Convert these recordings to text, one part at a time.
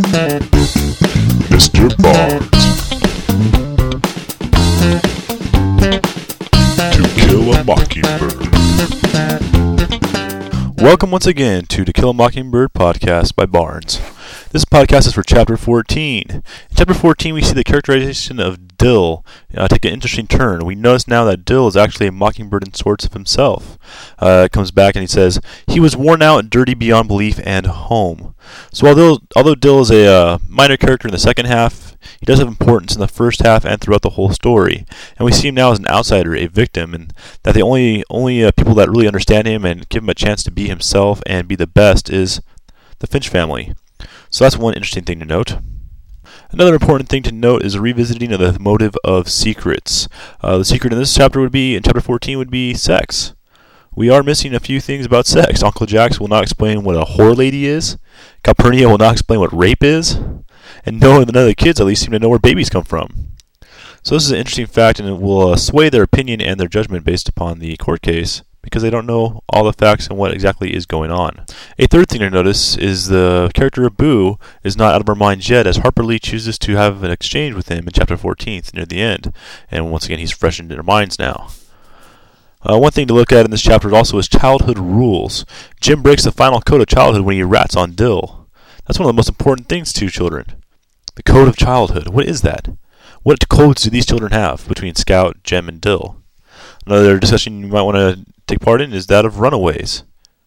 Mr. Barnes. To Kill a Mockingbird. Welcome once again to Kill a Mockingbird podcast by Barnes. This podcast is for Chapter 14. In Chapter 14, we see the characterization of Dill take an interesting turn. We notice now that Dill is actually a mockingbird in sorts of himself. It comes back and he says, he was worn out, dirty beyond belief, and home. So although Dill is a minor character in the second half, he does have importance in the first half and throughout the whole story. And we see him now as an outsider, a victim, and that the only people that really understand him and give him a chance to be himself and be the best is the Finch family. So that's one interesting thing to note. Another important thing to note is a revisiting of the motive of secrets. The secret in this chapter in chapter 14 would be sex. We are missing a few things about sex. Uncle Jax will not explain what a whore lady is. Calpurnia will not explain what rape is. And none of the kids at least seem to know where babies come from. So this is an interesting fact, and it will sway their opinion and their judgment based upon the court case, because they don't know all the facts and what exactly is going on. A third thing to notice is the character of Boo is not out of our minds yet, as Harper Lee chooses to have an exchange with him in chapter 14 near the end. And once again, he's fresh into their minds now. One thing to look at in this chapter also is childhood rules. Jim breaks the final code of childhood when he rats on Dill. That's one of the most important things to children. The code of childhood. What is that? What codes do these children have between Scout, Jem, and Dill? Another discussion you might want to take part in is that of runaways.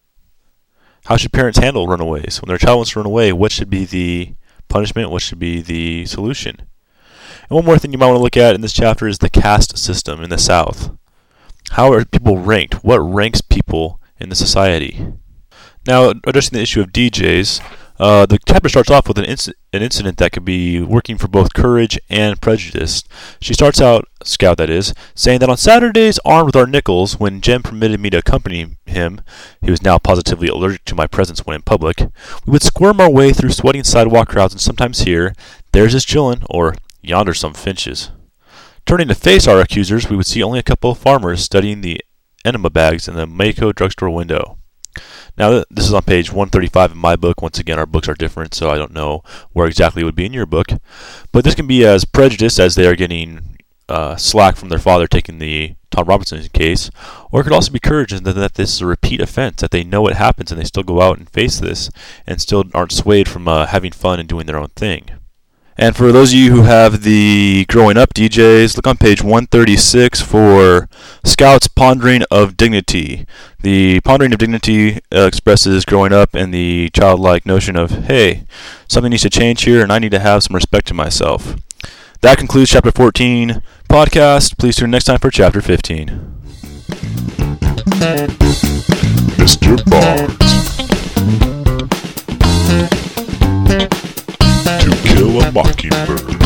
How should parents handle runaways? When their child wants to run away, what should be the punishment? What should be the solution? And one more thing you might want to look at in this chapter is the caste system in the South. How are people ranked? What ranks people in the society? Now, addressing the issue of DJs, the chapter starts off with an incident that could be working for both courage and prejudice. She starts out, Scout that is, saying that on Saturdays, armed with our nickels, when Jem permitted me to accompany him, he was now positively allergic to my presence when in public, we would squirm our way through sweating sidewalk crowds and sometimes hear, "There's his chillin'," or "Yonder some finches." Turning to face our accusers, we would see only a couple of farmers studying the enema bags in the Mako drugstore window. Now, this is on page 135 in my book. Once again, our books are different, so I don't know where exactly it would be in your book. But this can be as prejudiced as they are getting slack from their father taking the Tom Robinson case, or it could also be courage in that this is a repeat offense, that they know it happens and they still go out and face this and still aren't swayed from having fun and doing their own thing. And for those of you who have the Growing Up DJs, look on page 136 for Scout's Pondering of Dignity. The Pondering of Dignity expresses growing up and the childlike notion of, hey, something needs to change here and I need to have some respect to myself. That concludes Chapter 14 podcast. Please tune in next time for Chapter 15. Mr. Barnes. To Kill a Mockingbird.